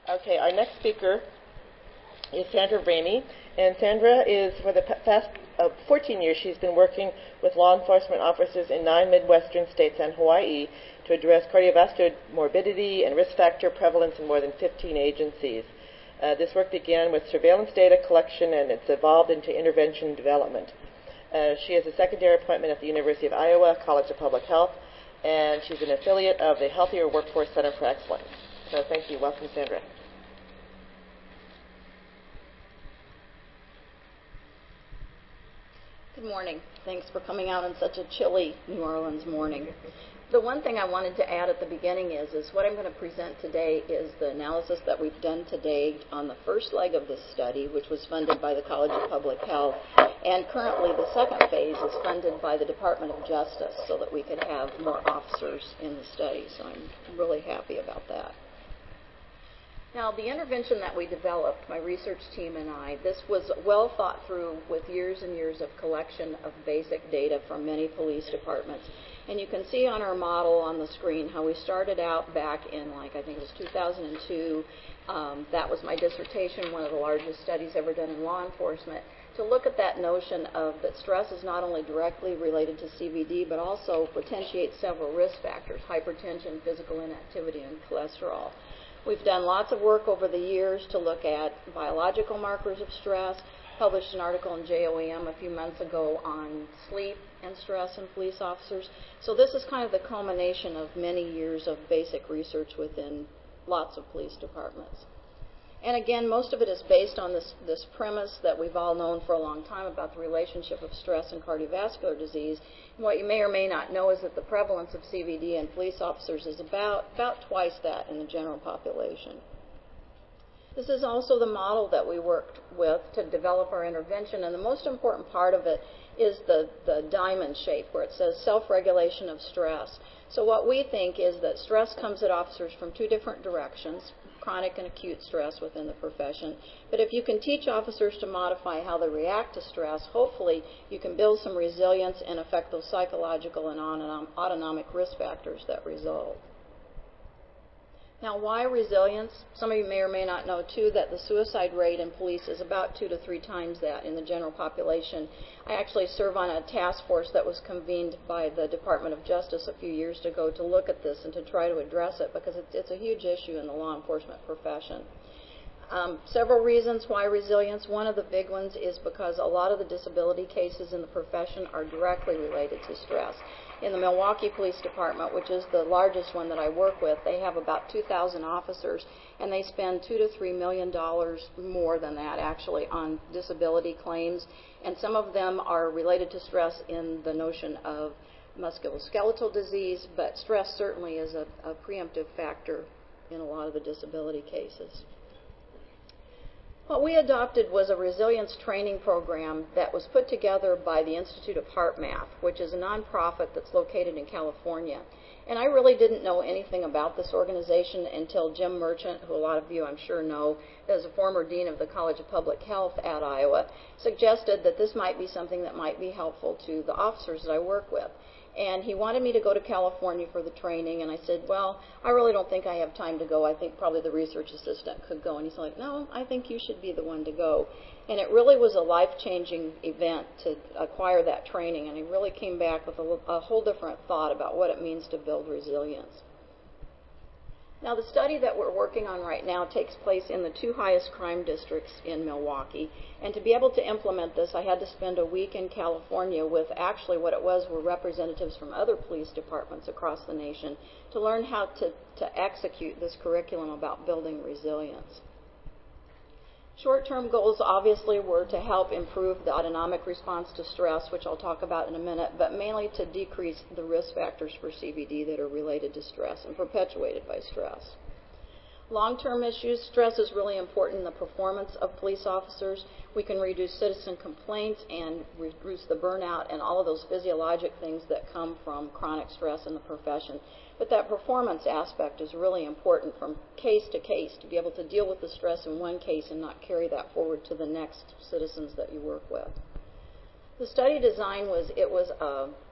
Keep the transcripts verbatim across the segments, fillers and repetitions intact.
Okay, our next speaker is Sandra Ramey, and Sandra is, for the past uh, fourteen years, she's been working with law enforcement officers in nine Midwestern states and Hawaii to address cardiovascular morbidity and risk factor prevalence in more than fifteen agencies. Uh, this work began with surveillance data collection, and it's evolved into intervention development. Uh, she has a secondary appointment at the University of Iowa College of Public Health, and she's an affiliate of the Healthier Workforce Center for Excellence. So thank you. Welcome, Sandra. Good morning. Thanks for coming out on such a chilly New Orleans morning. The one thing I wanted to add at the beginning is, is what I'm going to present today is the analysis that we've done to date on the first leg of this study, which was funded by the College of Public Health, and currently the second phase is funded by the Department of Justice so that we could have more officers in the study. So I'm really happy about that. Now, the intervention that we developed, my research team and I, this was well thought through with years and years of collection of basic data from many police departments. And you can see on our model on the screen how we started out back in, like, I think it was two thousand two. Um, that was my dissertation, one of the largest studies ever done in law enforcement, to look at that notion of that stress is not only directly related to C V D, but also potentiates several risk factors: hypertension, physical inactivity, and cholesterol. We've done lots of work over the years to look at biological markers of stress, published an article in J O E M a few months ago on sleep and stress in police officers. So this is kind of the culmination of many years of basic research within lots of police departments. And again, most of it is based on this, this premise that we've all known for a long time about the relationship of stress and cardiovascular disease. And what you may or may not know is that the prevalence of C V D in police officers is about, about twice that in the general population. This is also the model that we worked with to develop our intervention, and the most important part of it is the, the diamond shape where it says self-regulation of stress. So what we think is that stress comes at officers from two different directions: chronic and acute stress within the profession. But if you can teach officers to modify how they react to stress, hopefully you can build some resilience and affect those psychological and autonomic risk factors that result. Now, why resilience? Some of you may or may not know, too, that the suicide rate in police is about two to three times that in the general population. I actually serve on a task force that was convened by the Department of Justice a few years ago to look at this and to try to address it, because it's, it's a huge issue in the law enforcement profession. Um, several reasons why resilience. One of the big ones is because a lot of the disability cases in the profession are directly related to stress. In the Milwaukee Police Department, which is the largest one that I work with, they have about two thousand officers, and they spend two to three million dollars more than that actually on disability claims, and some of them are related to stress in the notion of musculoskeletal disease, but stress certainly is a, a preemptive factor in a lot of the disability cases. What we adopted was a resilience training program that was put together by the Institute of HeartMath, which is a nonprofit that's located in California. And I really didn't know anything about this organization until Jim Merchant, who a lot of you I'm sure know, as a former dean of the College of Public Health at Iowa, suggested that this might be something that might be helpful to the officers that I work with. And he wanted me to go to California for the training, and I said, well, I really don't think I have time to go. I think probably the research assistant could go. And he's like, no, I think you should be the one to go. And it really was a life-changing event to acquire that training, and he really came back with a, a whole different thought about what it means to build resilience. Now, the study that we're working on right now takes place in the two highest crime districts in Milwaukee. And to be able to implement this, I had to spend a week in California with actually what it was were representatives from other police departments across the nation to learn how to, to execute this curriculum about building resilience. Short-term goals obviously were to help improve the autonomic response to stress, which I'll talk about in a minute, but mainly to decrease the risk factors for C V D that are related to stress and perpetuated by stress. Long-term issues, stress is really important in the performance of police officers. We can reduce citizen complaints and reduce the burnout and all of those physiologic things that come from chronic stress in the profession. But that performance aspect is really important from case to case, to be able to deal with the stress in one case and not carry that forward to the next citizens that you work with. The study design was, it was a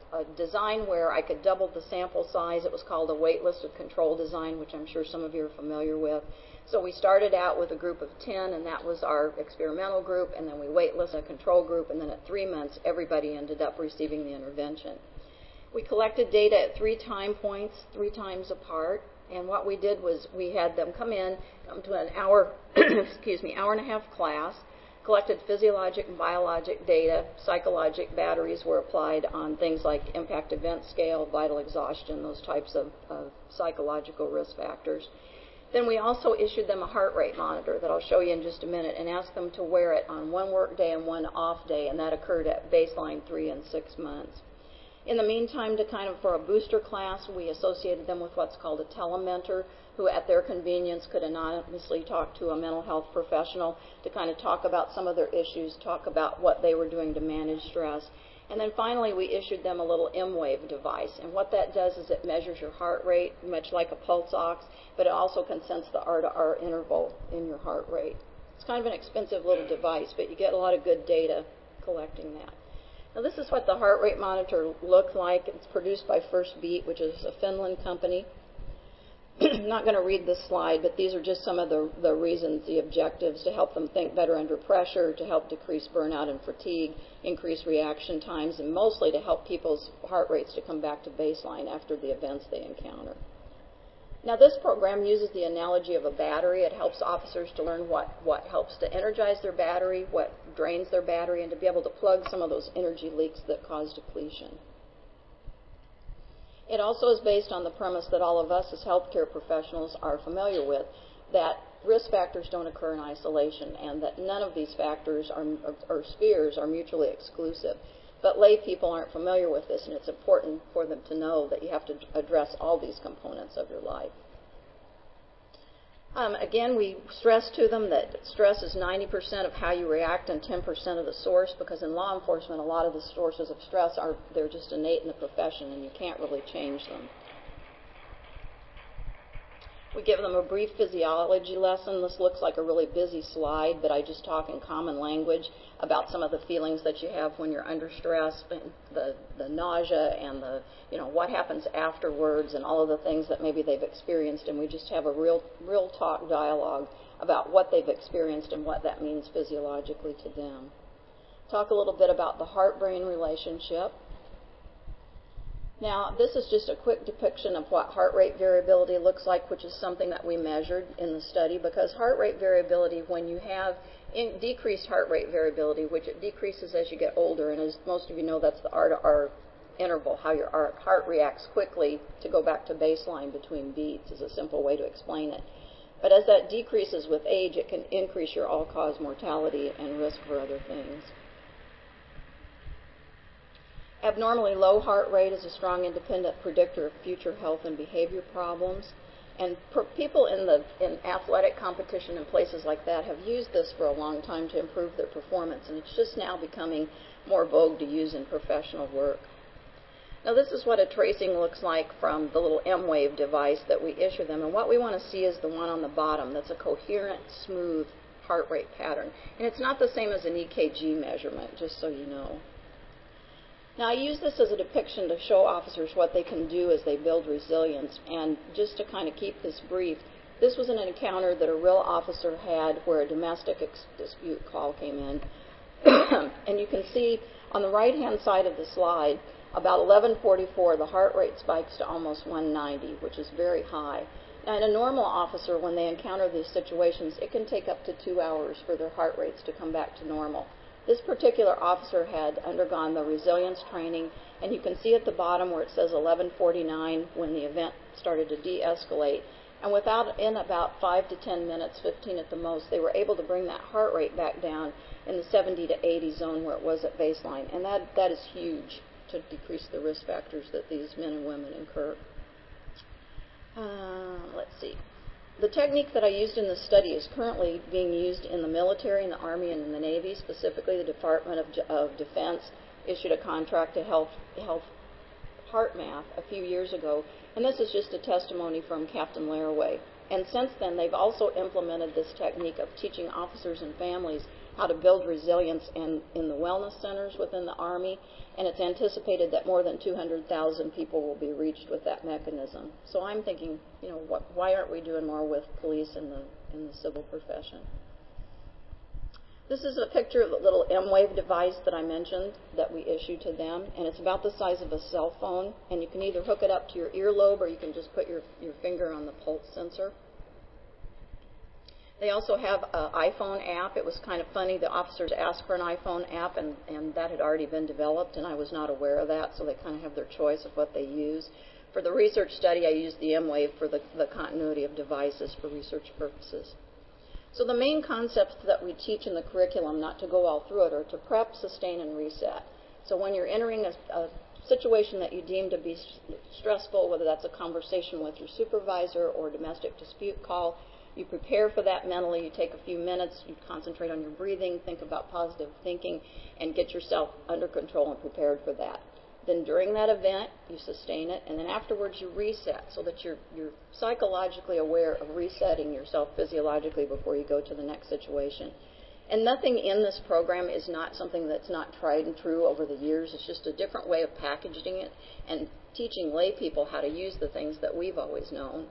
a design where I could double the sample size. It was called a wait-listed control design, which I'm sure some of you are familiar with. So we started out with a group of ten, and that was our experimental group, and then we wait-listed a control group, and then at three months, everybody ended up receiving the intervention. We collected data at three time points, three times apart, and what we did was we had them come in, come to an hour, excuse me, hour and a half class, collected physiologic and biologic data, psychologic batteries were applied on things like impact event scale, vital exhaustion, those types of, of psychological risk factors. Then we also issued them a heart rate monitor that I'll show you in just a minute and asked them to wear it on one work day and one off day, and that occurred at baseline three and six months. In the meantime, to kind of for a booster class, we associated them with what's called a telementor, who at their convenience could anonymously talk to a mental health professional to kind of talk about some of their issues, talk about what they were doing to manage stress. And then finally, we issued them a little M-Wave device. And what that does is it measures your heart rate, much like a pulse ox, but it also can sense the R to R interval in your heart rate. It's kind of an expensive little device, but you get a lot of good data collecting that. Now, this is what the heart rate monitor looks like. It's produced by First Beat, which is a Finland company. I'm not going to read this slide, but these are just some of the, the reasons, the objectives, to help them think better under pressure, to help decrease burnout and fatigue, increase reaction times, and mostly to help people's heart rates to come back to baseline after the events they encounter. Now, this program uses the analogy of a battery. It helps officers to learn what, what helps to energize their battery, what drains their battery, and to be able to plug some of those energy leaks that cause depletion. It also is based on the premise that all of us as healthcare professionals are familiar with, that risk factors don't occur in isolation, and that none of these factors are, or spheres are mutually exclusive. But lay people aren't familiar with this, and it's important for them to know that you have to address all these components of your life. Um, again, we stress to them that stress is ninety percent of how you react and ten percent of the source, because in law enforcement, a lot of the sources of stress are they're just innate in the profession, and you can't really change them. We give them a brief physiology lesson. This looks like a really busy slide, but I just talk in common language about some of the feelings that you have when you're under stress, the, the nausea and the, you know, what happens afterwards and all of the things that maybe they've experienced, and we just have a real, real talk dialogue about what they've experienced and what that means physiologically to them. Talk a little bit about the heart-brain relationship. Now, this is just a quick depiction of what heart rate variability looks like, which is something that we measured in the study, because heart rate variability, when you have in decreased heart rate variability, which it decreases as you get older, and as most of you know, that's the R to R interval, how your heart reacts quickly to go back to baseline between beats is a simple way to explain it. But as that decreases with age, it can increase your all-cause mortality and risk for other things. Abnormally low heart rate is a strong independent predictor of future health and behavior problems. And per people in the in athletic competition and places like that have used this for a long time to improve their performance, and it's just now becoming more vogue to use in professional work. Now, this is what a tracing looks like from the little M-Wave device that we issue them, and what we want to see is the one on the bottom. That's a coherent, smooth heart rate pattern. And it's not the same as an E K G measurement, just so you know. Now, I use this as a depiction to show officers what they can do as they build resilience. And just to kind of keep this brief, this was an encounter that a real officer had where a domestic dispute call came in. And you can see on the right-hand side of the slide, about eleven forty-four, the heart rate spikes to almost one ninety, which is very high. Now, in a normal officer, when they encounter these situations, it can take up to two hours for their heart rates to come back to normal. This particular officer had undergone the resilience training, and you can see at the bottom where it says eleven forty-nine when the event started to de-escalate. And without, in about five to ten minutes, fifteen at the most, they were able to bring that heart rate back down in the seventy to eighty zone where it was at baseline. And that, that is huge to decrease the risk factors that these men and women incur. Uh, let's see. The technique that I used in this study is currently being used in the military, in the Army, and in the Navy. Specifically, the Department of, of Defense issued a contract to Health, Health HeartMath a few years ago, and this is just a testimony from Captain Laraway. And since then, they've also implemented this technique of teaching officers and families how to build resilience in, in the wellness centers within the Army, and it's anticipated that more than two hundred thousand people will be reached with that mechanism. So I'm thinking, you know, what, why aren't we doing more with police in the, in the civil profession? This is a picture of the little M-Wave device that I mentioned that we issue to them, and it's about the size of a cell phone, and you can either hook it up to your earlobe or you can just put your, your finger on the pulse sensor. They also have an iPhone app. It was kind of funny. The officers asked for an iPhone app, and, and that had already been developed, and I was not aware of that, so they kind of have their choice of what they use. For the research study, I used the M-Wave for the, the continuity of devices for research purposes. So the main concepts that we teach in the curriculum, not to go all through it, are to prep, sustain, and reset. So when you're entering a, a situation that you deem to be stressful, whether that's a conversation with your supervisor or a domestic dispute call, you prepare for that mentally. You take a few minutes, you concentrate on your breathing, think about positive thinking, and get yourself under control and prepared for that. Then during that event, you sustain it, and then afterwards you reset so that you're, you're psychologically aware of resetting yourself physiologically before you go to the next situation. And nothing in this program is not something that's not tried and true over the years. It's just a different way of packaging it and teaching lay people how to use the things that we've always known.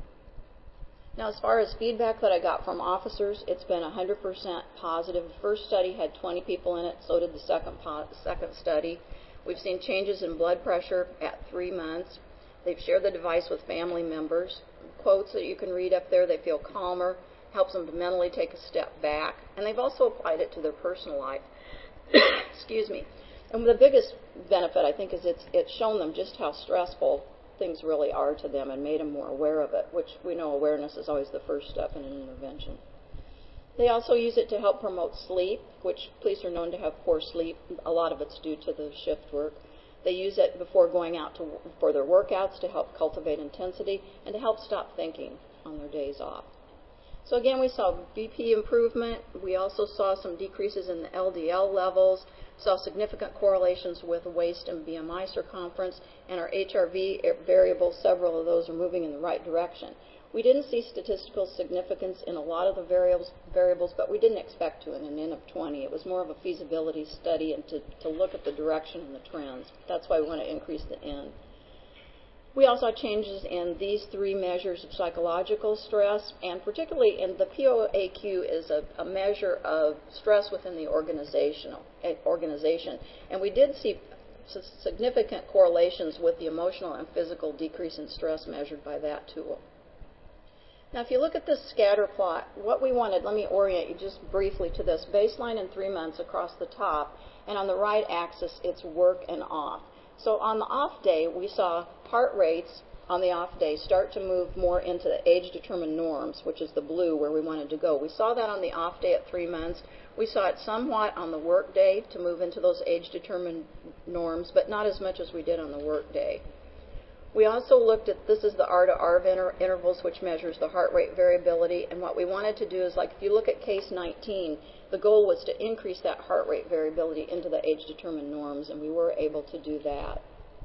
Now, as far as feedback that I got from officers, it's been one hundred percent positive. The first study had twenty people in it, so did the second, po- second study. We've seen changes in blood pressure at three months. They've shared the device with family members. Quotes that you can read up there, they feel calmer, helps them to mentally take a step back, and they've also applied it to their personal life. Excuse me. And the biggest benefit, I think, is it's, it's shown them just how stressful things really are to them and made them more aware of it, which we know awareness is always the first step in an intervention. They also use it to help promote sleep, which police are known to have poor sleep. A lot of it's due to the shift work. They use it before going out to, for their workouts to help cultivate intensity and to help stop thinking on their days off. So again, we saw B P improvement. We also saw some decreases in the L D L levels, saw significant correlations with waist and B M I circumference, and our H R V variables, several of those are moving in the right direction. We didn't see statistical significance in a lot of the variables, variables, but we didn't expect to in an N of twenty. It was more of a feasibility study and to, to look at the direction and the trends. That's why we want to increase the N. We also saw changes in these three measures of psychological stress, and particularly in the P O A Q is a, a measure of stress within the organizational, organization. And we did see significant correlations with the emotional and physical decrease in stress measured by that tool. Now, if you look at this scatter plot, what we wanted, let me orient you just briefly to this. Baseline in three months across the top, and on the right axis, it's work and off. So on the off day, we saw heart rates on the off day start to move more into the age-determined norms, which is the blue where we wanted to go. We saw that on the off day at three months. We saw it somewhat on the work day to move into those age-determined norms, but not as much as we did on the work day. We also looked at, this is the R to R inter intervals, which measures the heart rate variability, and what we wanted to do is, like, if you look at case nineteen, the goal was to increase that heart rate variability into the age-determined norms, and we were able to do that.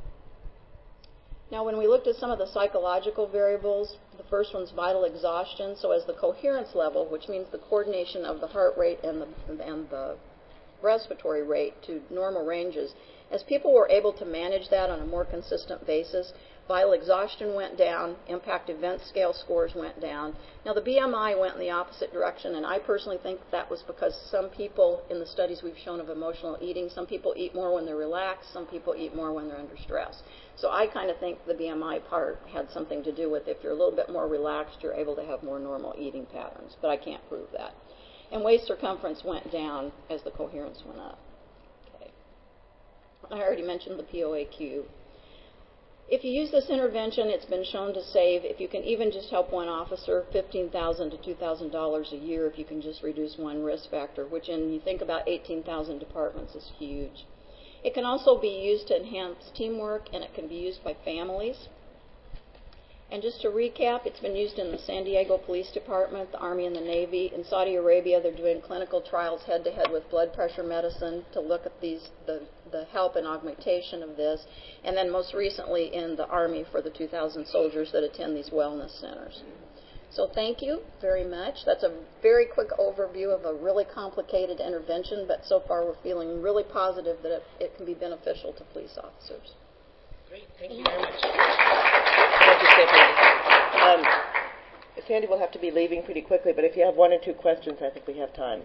Now, when we looked at some of the psychological variables, the first one's vital exhaustion. So as the coherence level, which means the coordination of the heart rate and the, and the respiratory rate to normal ranges, as people were able to manage that on a more consistent basis, vital exhaustion went down, impact event scale scores went down. Now, the B M I went in the opposite direction, and I personally think that was because some people, in the studies we've shown of emotional eating, some people eat more when they're relaxed, some people eat more when they're under stress. So I kind of think the B M I part had something to do with, if you're a little bit more relaxed, you're able to have more normal eating patterns, but I can't prove that. And waist circumference went down as the coherence went up. Okay. I already mentioned the P O A Q. If you use this intervention, it's been shown to save, if you can even just help one officer, fifteen thousand dollars to two thousand dollars a year if you can just reduce one risk factor, which in, you think about eighteen thousand departments, is huge. It can also be used to enhance teamwork, and it can be used by families. And just to recap, it's been used in the San Diego Police Department, the Army, and the Navy. In Saudi Arabia, they're doing clinical trials head-to-head with blood pressure medicine to look at these, the, the help and augmentation of this. And then most recently in the Army for the two thousand soldiers that attend these wellness centers. So thank you very much. That's a very quick overview of a really complicated intervention, but so far we're feeling really positive that it, it can be beneficial to police officers. Great. Thank you very much. Thank you, Stephanie. Um, Sandy will have to be leaving pretty quickly, but if you have one or two questions, I think we have time.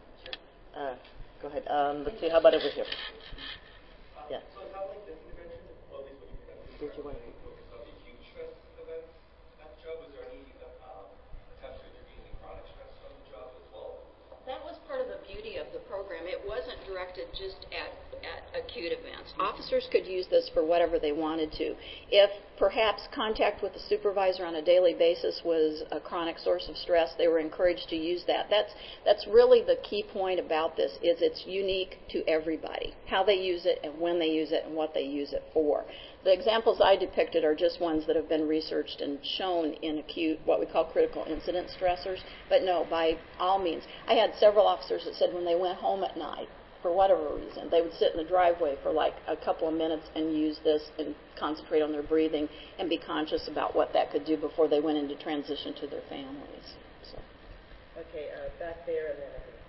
Uh, go ahead. Um, let's see. How about over here? Yeah. So how like this intervention, well, at least what you've done, Did you want to? focus on acute stress events at the job? Was there any um, attempts to intervene in chronic stress on the job as well? That was part of the beauty of the program. It wasn't directed just at, at acute events. Officers could use this for whatever they wanted to. If perhaps contact with the supervisor on a daily basis was a chronic source of stress, they were encouraged to use that. That's, that's really the key point about this, is it's unique to everybody, how they use it and when they use it and what they use it for. The examples I depicted are just ones that have been researched and shown in acute, what we call critical incident stressors. But no, by all means. I had several officers that said when they went home at night, for whatever reason, they would sit in the driveway for like a couple of minutes and use this and concentrate on their breathing and be conscious about what that could do before they went into transition to their families. So. Okay, uh, back there and then.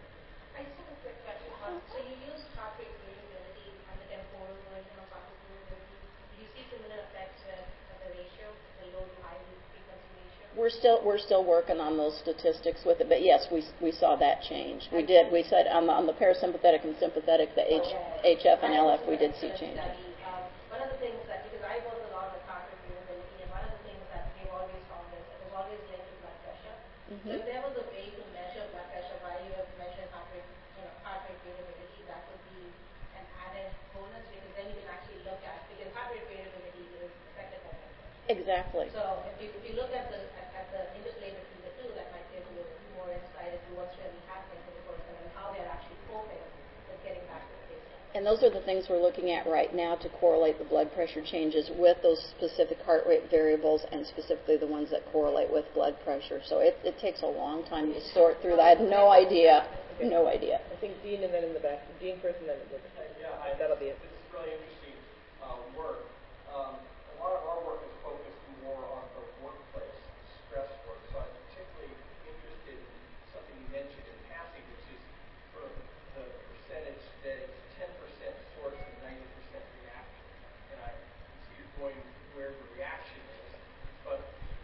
I just have a quick question. Um, so you use heart rate variability and the temporal version of heart rate variability. Do you see similar effects with the ratio, the low to high frequency ratio? We're still we're still working on those statistics with it, but yes, we we saw that change. We did. We said on the, on the parasympathetic and sympathetic, the H, H F and L F, we did see changes. Um, one of the things that, because I work a lot with heart rate variability, and one of the things that we've always found is that there's always linked to blood pressure. Mm-hmm. So if there was a way to measure blood pressure while you have measured heart rate, you know, heart rate variability, that would be an added bonus, because then you can actually look at, because heart rate variability is affected by blood pressure. Exactly. So if you, if you look at the at, at the interplay between the two, that might give you more insight into what's really happening to the person and how they're actually coping with getting back to the baseline. And those are the things we're looking at right now to correlate the blood pressure changes with those specific heart rate variables, and specifically the ones that correlate with blood pressure. So it, it takes a long time to sort through that. I had no idea. No idea. I think Dean and then in the back. Dean first and then in the back. Yeah, I, that'll be it. This is really interesting uh, work. Um, a lot of our work is focused more on the workplace stress work. So I'm particularly interested in something you mentioned in passing, which is sort of the percentage that it's ten percent source and ninety percent reaction. And I see you're going where the reaction is, but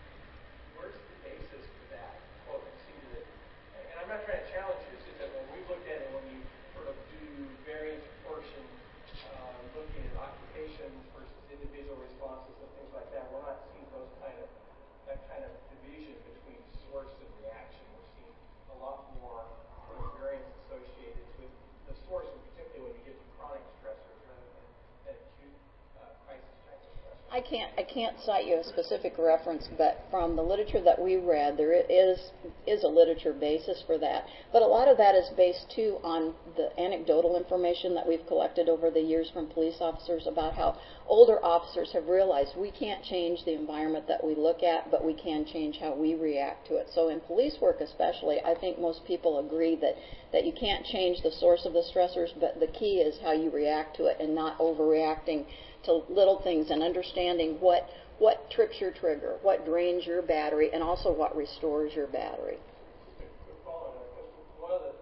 where's the basis for that? Well, it seems that, and I'm not trying to challenge you, it's just that when we look at it, when you sort of do variance proportion, uh, looking at occupations versus individual responses and things like that, we're not seeing those kind of, that kind of division between source and reaction. We're seeing a lot more sort of variance associated with the source, and particularly when you get to chronic stressors rather than, than acute uh, crisis type of stressors. I can't I can't cite you a specific reference, but from the literature that we read, there is is a literature basis for that. But a lot of that is based too on the anecdotal information that we've collected over the years from police officers about how older officers have realized we can't change the environment that we look at, but we can change how we react to it. So in police work especially, I think most people agree that, that you can't change the source of the stressors, but the key is how you react to it and not overreacting to little things, and understanding what what trips your trigger, what drains your battery, and also what restores your battery. Just a quick follow-up, because one of the,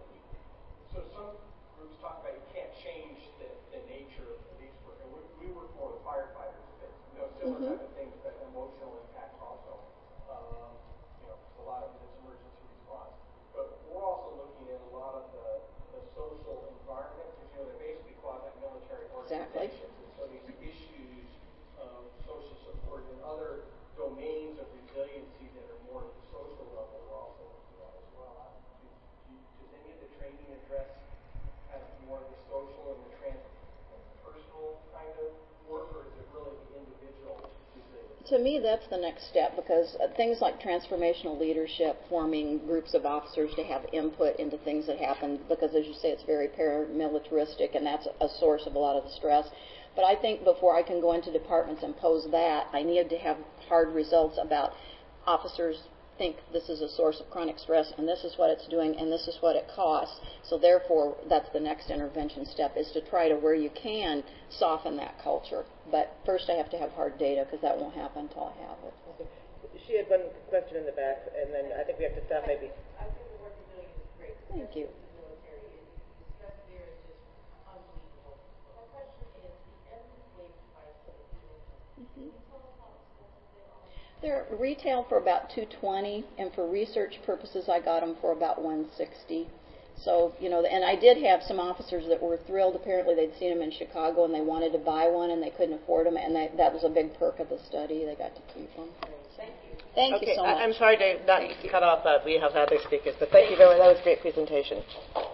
so some groups talk about you can't change the, the nature of police work, and we, we work more with firefighters, but, you know, similar mm-hmm. type of things, but emotional impact also. Um, you know, a lot of it is emergency response. But we're also looking at a lot of the, the social environment, because, you know, they're basically quasi-military organizations. Exactly. So these issues of social support and other domains of resiliency that are more at the social level are also looking at as well. Do, do, does any of the training address kind of more of the social and the trans and personal kind of work, or is it really the individual resilience? To me, that's the next step, because uh, things like transformational leadership, forming groups of officers to have input into things that happen, because as you say, it's very paramilitaristic, and that's a source of a lot of the stress. But I think before I can go into departments and pose that, I need to have hard results about officers think this is a source of chronic stress, and this is what it's doing, and this is what it costs. So therefore, that's the next intervention step, is to try to, where you can, soften that culture. But first I have to have hard data, because that won't happen until I have it. Okay. she had one question in the back, and then I think we have to stop maybe. I think the work you're doing is great. Thank you. The military, the stress there is just unbelievable. My question is the end-of-life devices that you're doing. Can you tell us how expensive they are? They're retail for about two hundred twenty dollars, and for research purposes, I got them for about one hundred sixty dollars. So, you know, and I did have some officers that were thrilled. Apparently, they'd seen them in Chicago, and they wanted to buy one, and they couldn't afford them, and they, that was a big perk of the study. They got to keep them. Thank you. Thank okay, you so much. I, I'm sorry to not cut off. Uh, we have other speakers, but thank you very much. That was a great presentation.